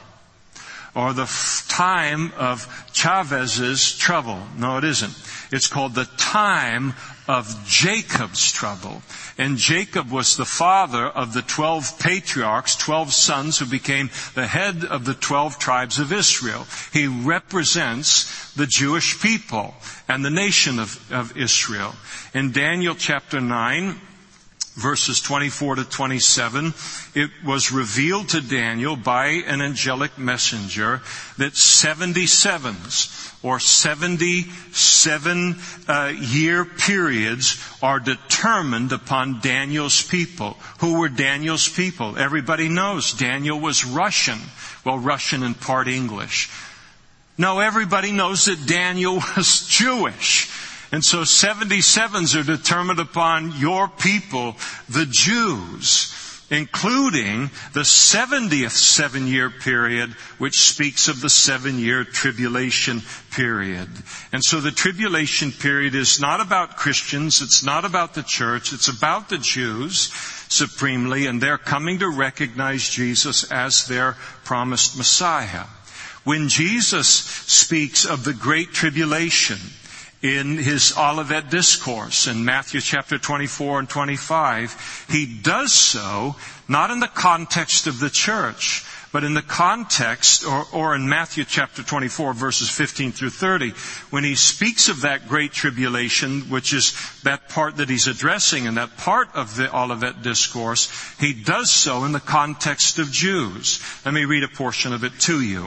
Or the f- time of Chavez's trouble. No, it isn't. It's called the time of Jacob's trouble. And Jacob was the father of the twelve patriarchs, twelve sons who became the head of the twelve tribes of Israel. He represents the Jewish people and the nation of, of Israel. In Daniel chapter nine, verses twenty-four to twenty-seven, it was revealed to Daniel by an angelic messenger that seventy-sevens, or seventy-seven uh, year periods, are determined upon Daniel's people. Who were Daniel's people? Everybody knows Daniel was Russian. Well, Russian and part English. No, everybody knows that Daniel was Jewish. And so seventy-sevens are determined upon your people, the Jews, including the seventieth seven-year period, which speaks of the seven-year tribulation period. And so the tribulation period is not about Christians, it's not about the church, it's about the Jews supremely, and they're coming to recognize Jesus as their promised Messiah. When Jesus speaks of the Great Tribulation, in his Olivet Discourse in Matthew chapter twenty-four and twenty-five, he does so not in the context of the church, but in the context, or, or in Matthew chapter twenty-four, verses fifteen through thirty, when he speaks of that great tribulation, which is that part that he's addressing in that part of the Olivet Discourse, he does so in the context of Jews. Let me read a portion of it to you.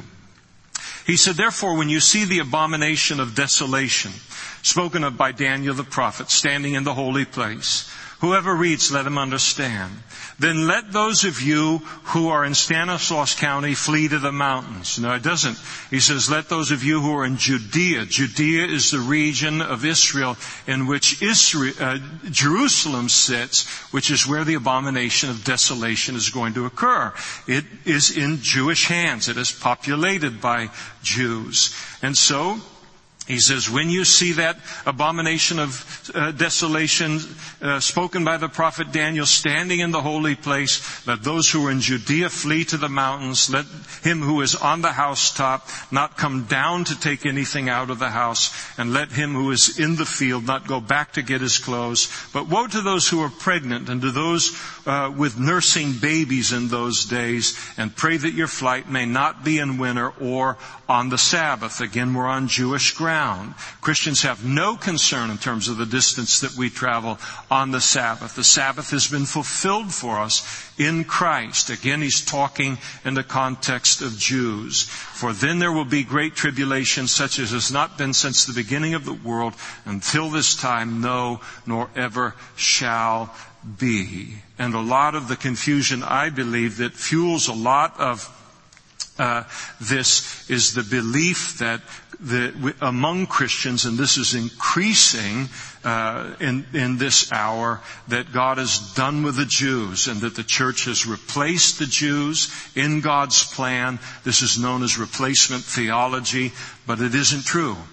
He said, "Therefore, when you see the abomination of desolation, spoken of by Daniel the prophet, standing in the holy place, whoever reads, let him understand. Then let those of you who are in Stanislaus County flee to the mountains." No, it doesn't. He says, let those of you who are in Judea. Judea is the region of Israel in which Israel, uh, Jerusalem sits, which is where the abomination of desolation is going to occur. It is in Jewish hands. It is populated by Jews. And so, he says, when you see that abomination of uh, desolation uh, spoken by the prophet Daniel standing in the holy place, let those who are in Judea flee to the mountains. Let him who is on the housetop not come down to take anything out of the house. And let him who is in the field not go back to get his clothes. But woe to those who are pregnant and to those uh, with nursing babies in those days. And pray that your flight may not be in winter or on the Sabbath. Again, we're on Jewish ground. Christians have no concern in terms of the distance that we travel on the Sabbath. The Sabbath has been fulfilled for us in Christ. Again, he's talking in the context of Jews. For then there will be great tribulation such as has not been since the beginning of the world until this time, no, nor ever shall be. And a lot of the confusion, I believe, that fuels a lot of uh, this is the belief that The, among Christians, and this is increasing uh, in, in this hour, that God is done with the Jews and that the church has replaced the Jews in God's plan. This is known as replacement theology, but it isn't true.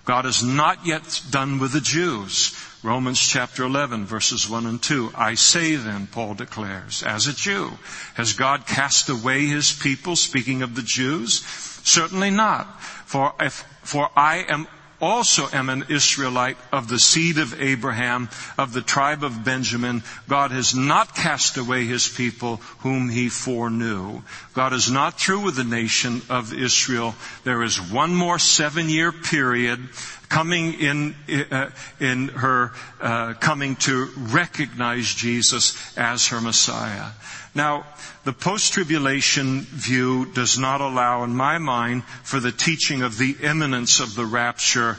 God is not yet done with the Jews. Romans chapter eleven, verses one and two. I say then, Paul declares, as a Jew, has God cast away his people, speaking of the Jews? Certainly not. For if, for I am also am an Israelite of the seed of Abraham, of the tribe of Benjamin. God has not cast away his people whom he foreknew. God is not through with the nation of Israel. There is one more seven-year period coming in, uh, in her uh, coming to recognize Jesus as her Messiah. Now, the post-tribulation view does not allow, in my mind, for the teaching of the imminence of the rapture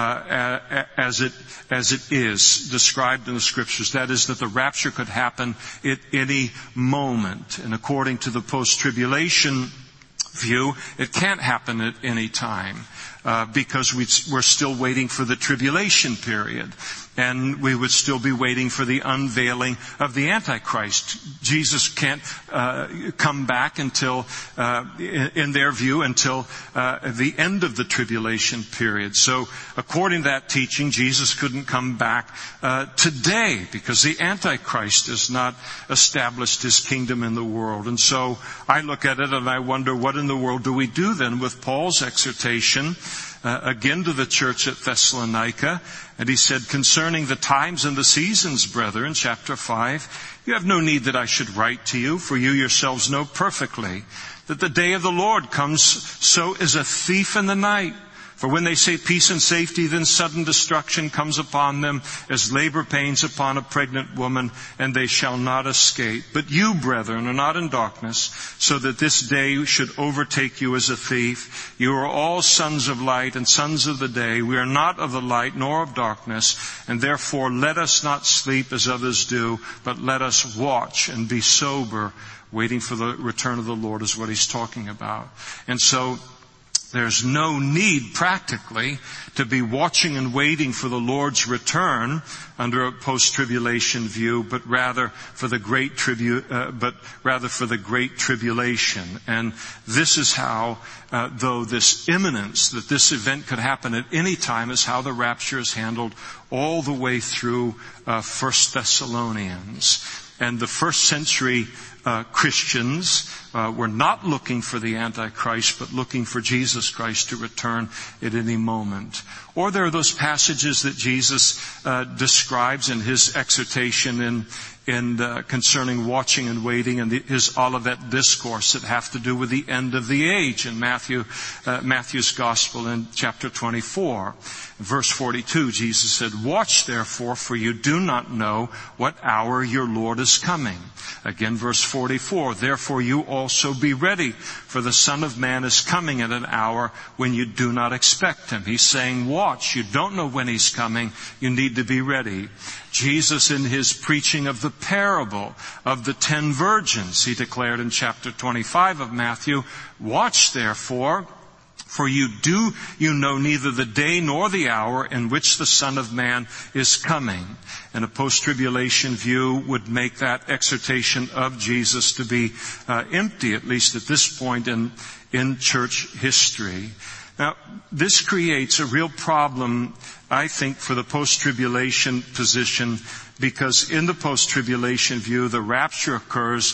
uh, as it as it is described in the Scriptures. That is, that the rapture could happen at any moment. And according to the post-tribulation view, it can't happen at any time. Uh, because we, we're still waiting for the tribulation period. And we would still be waiting for the unveiling of the Antichrist. Jesus can't uh, come back until, uh, in, in their view, until uh, the end of the tribulation period. So, according to that teaching, Jesus couldn't come back uh, today because the Antichrist has not established his kingdom in the world. And so, I look at it and I wonder, what in the world do we do then with Paul's exhortation Uh, again to the church at Thessalonica? And he said, concerning the times and the seasons, brethren, chapter five, you have no need that I should write to you, for you yourselves know perfectly that the day of the Lord comes so as a thief in the night. For when they say peace and safety, then sudden destruction comes upon them as labor pains upon a pregnant woman, and they shall not escape. But you, brethren, are not in darkness, so that this day should overtake you as a thief. You are all sons of light and sons of the day. We are not of the light nor of darkness, and therefore let us not sleep as others do, but let us watch and be sober, waiting for the return of the Lord is what he's talking about. And so, there's no need, practically, to be watching and waiting for the Lord's return under a post-tribulation view, but rather for the great tribu- uh, but rather for the great tribulation. And this is how, uh, though this imminence, that this event could happen at any time, is how the rapture is handled all the way through uh, First Thessalonians. And the first century uh, Christians uh, were not looking for the Antichrist, but looking for Jesus Christ to return at any moment. Or there are those passages that Jesus uh, describes in his exhortation in in uh, concerning watching and waiting, and the, his Olivet discourse that have to do with the end of the age in Matthew uh, Matthew's Gospel in chapter twenty-four. Verse forty-two, Jesus said, watch therefore, for you do not know what hour your Lord is coming. Again, verse forty-four, therefore you also be ready, for the Son of Man is coming at an hour when you do not expect him. He's saying, watch. You don't know when he's coming. You need to be ready. Jesus, in his preaching of the parable of the ten virgins, he declared in chapter twenty-five of Matthew, watch therefore, for you do, you know neither the day nor the hour in which the Son of Man is coming. And a post-tribulation view would make that exhortation of Jesus to be uh, empty, at least at this point in, in church history. Now, this creates a real problem, I think, for the post-tribulation position, because in the post-tribulation view, the rapture occurs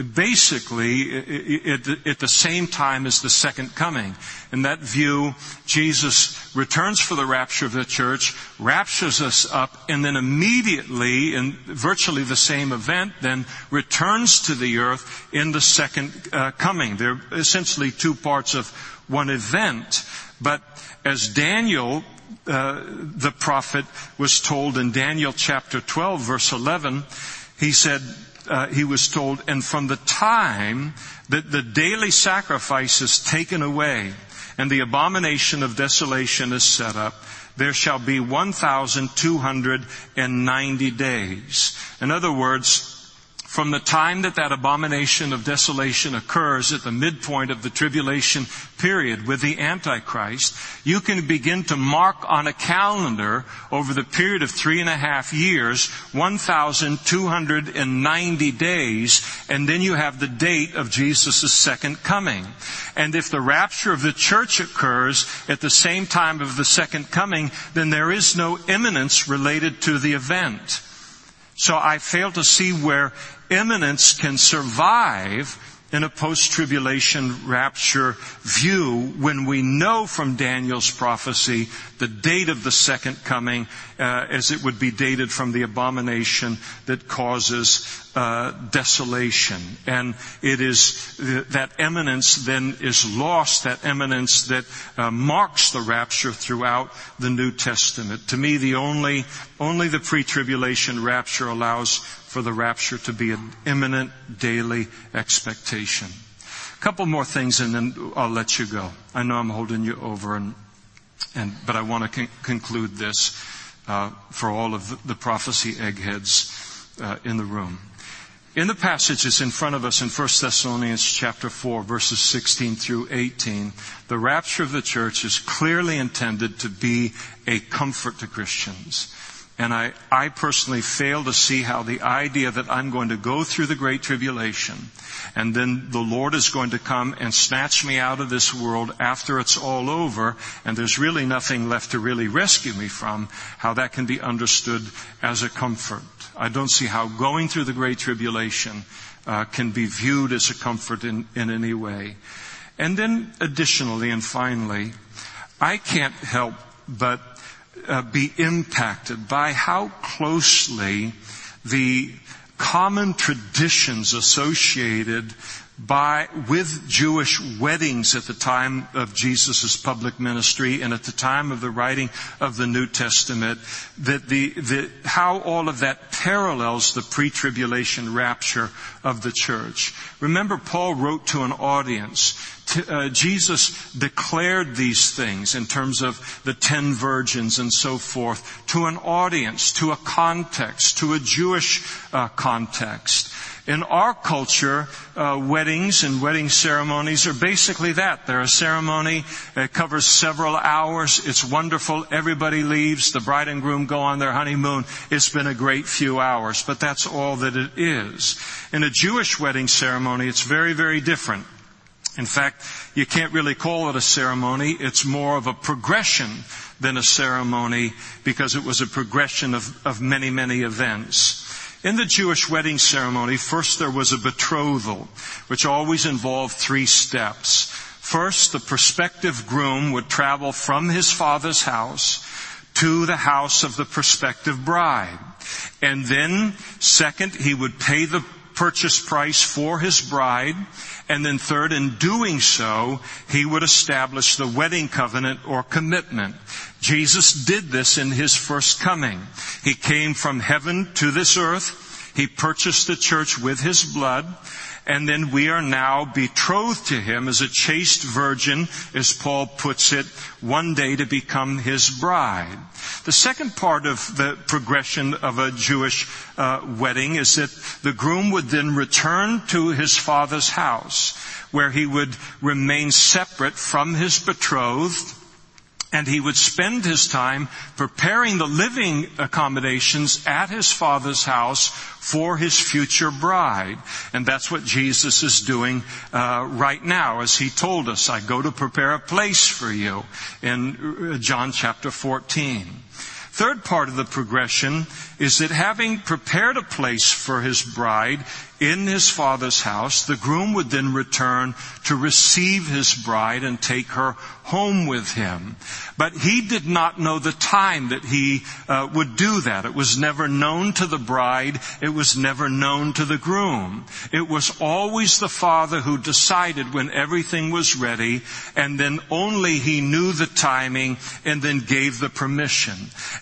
basically at the same time as the second coming. In that view, Jesus returns for the rapture of the church, raptures us up, and then immediately, in virtually the same event, then returns to the earth in the second uh, coming. They're essentially two parts of one event. But as Daniel, uh, the prophet, was told in Daniel chapter twelve, verse eleven, he said, Uh, he was told, and from the time that the daily sacrifice is taken away and the abomination of desolation is set up, there shall be one thousand two hundred ninety days. In other words, from the time that that abomination of desolation occurs at the midpoint of the tribulation period with the Antichrist, you can begin to mark on a calendar over the period of three and a half years, one thousand two hundred ninety days, and then you have the date of Jesus' second coming. And if the rapture of the church occurs at the same time of the second coming, then there is no imminence related to the event. So I fail to see where imminence can survive in a post-tribulation rapture view when we know from Daniel's prophecy the date of the second coming uh, as it would be dated from the abomination that causes uh, desolation. And it is uh, that eminence then is lost, that eminence that uh, marks the rapture throughout the New Testament. To me, the only, only the pre-tribulation rapture allows for the rapture to be an imminent daily expectation. A couple more things and then I'll let you go. I know I'm holding you over, and, and but I want to con- conclude this uh, for all of the, the prophecy eggheads uh, in the room. In the passages in front of us in First Thessalonians chapter four, verses sixteen through eighteen, the rapture of the church is clearly intended to be a comfort to Christians. And I, I personally fail to see how the idea that I'm going to go through the Great Tribulation and then the Lord is going to come and snatch me out of this world after it's all over and there's really nothing left to really rescue me from, how that can be understood as a comfort. I don't see how going through the Great Tribulation uh, can be viewed as a comfort in, in any way. And then additionally and finally, I can't help but Uh, be impacted by how closely the common traditions associated by with Jewish weddings at the time of Jesus' public ministry and at the time of the writing of the New Testament, that the, the how all of that parallels the pre-tribulation rapture of the church. Remember, Paul wrote to an audience. Uh, Jesus declared these things in terms of the ten virgins and so forth to an audience, to a context, to a Jewish uh, context. In our culture, uh, weddings and wedding ceremonies are basically that. They're a ceremony that covers several hours. It's wonderful. Everybody leaves. The bride and groom go on their honeymoon. It's been a great few hours, but that's all that it is. In a Jewish wedding ceremony, it's very, very different. In fact, you can't really call it a ceremony. It's more of a progression than a ceremony because it was a progression of, of many, many events. In the Jewish wedding ceremony, first there was a betrothal, which always involved three steps. First, the prospective groom would travel from his father's house to the house of the prospective bride. And then, second, he would pay the purchase price for his bride. And then third, in doing so, he would establish the wedding covenant or commitment. Jesus did this in his first coming. He came from heaven to this earth. He purchased the church with his blood. And then we are now betrothed to him as a chaste virgin, as Paul puts it, one day to become his bride. The second part of the progression of a Jewish uh, wedding is that the groom would then return to his father's house, where he would remain separate from his betrothed, and he would spend his time preparing the living accommodations at his father's house for his future bride. And that's what Jesus is doing uh, right now, as he told us, I go to prepare a place for you in John chapter fourteen. Third part of the progression is that having prepared a place for his bride in his father's house, the groom would then return to receive his bride and take her home with him. But he did not know the time that he uh, would do that. It was never known to the bride. It was never known to the groom. It was always the father who decided when everything was ready, and then only he knew the timing and then gave the permission.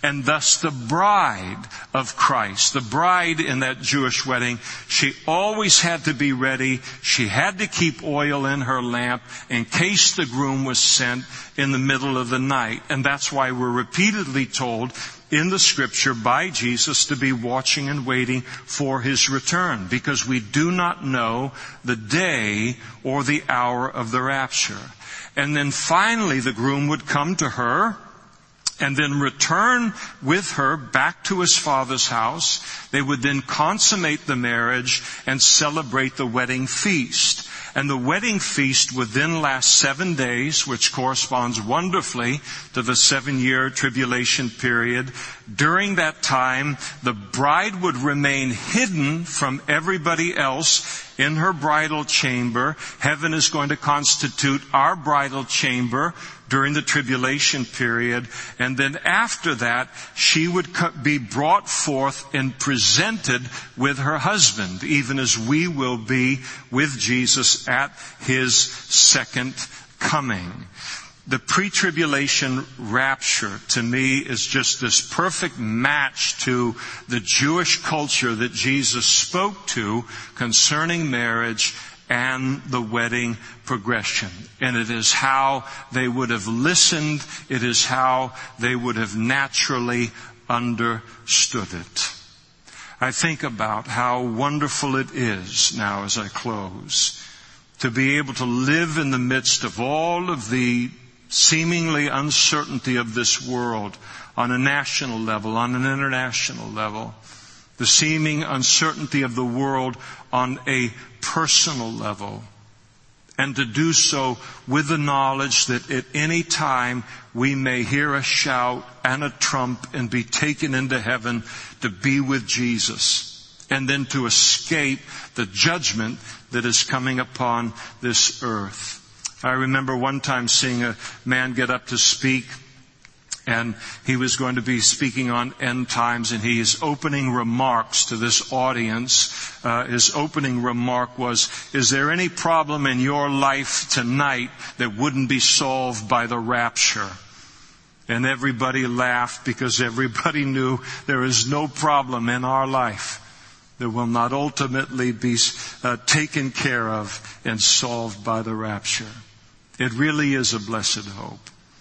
And thus the bride of Christ, the bride in that Jewish wedding, she always had to be ready. She had to keep oil in her lamp in case the groom was sent in the middle of the night. And that's why we're repeatedly told in the scripture by Jesus to be watching and waiting for his return, because we do not know the day or the hour of the rapture. And then finally the groom would come to her and then return with her back to his father's house. They would then consummate the marriage and celebrate the wedding feast. And the wedding feast would then last seven days, which corresponds wonderfully to the seven-year tribulation period. During that time, the bride would remain hidden from everybody else in her bridal chamber. Heaven is going to constitute our bridal chamber during the tribulation period. And then after that, she would be brought forth and presented with her husband, even as we will be with Jesus at his second coming. The pre-tribulation rapture, to me, is just this perfect match to the Jewish culture that Jesus spoke to concerning marriage and the wedding progression. And it is how they would have listened. It is how they would have naturally understood it. I think about how wonderful it is now, as I close, to be able to live in the midst of all of the seemingly uncertainty of this world on a national level, on an international level, the seeming uncertainty of the world on a personal level, and to do so with the knowledge that at any time we may hear a shout and a trump and be taken into heaven to be with Jesus, and then to escape the judgment that is coming upon this earth. I remember one time seeing a man get up to speak, and he was going to be speaking on end times, and his opening remarks to this audience, uh, his opening remark was, is there any problem in your life tonight that wouldn't be solved by the rapture? And everybody laughed, because everybody knew there is no problem in our life that will not ultimately be uh, taken care of and solved by the rapture. It really is a blessed hope.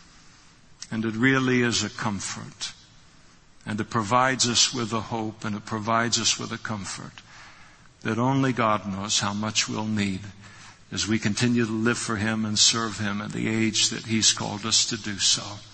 And it really is a comfort. And it provides us with a hope, and it provides us with a comfort that only God knows how much we'll need as we continue to live for him and serve him at the age that he's called us to do so.